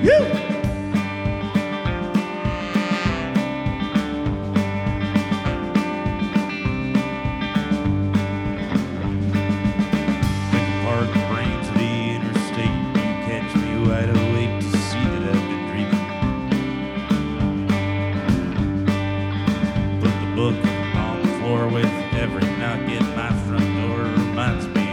Park brains of the interstate. You catch me wide awake to see that I've been dreaming. Put the book on the floor with every knock at my front door reminds me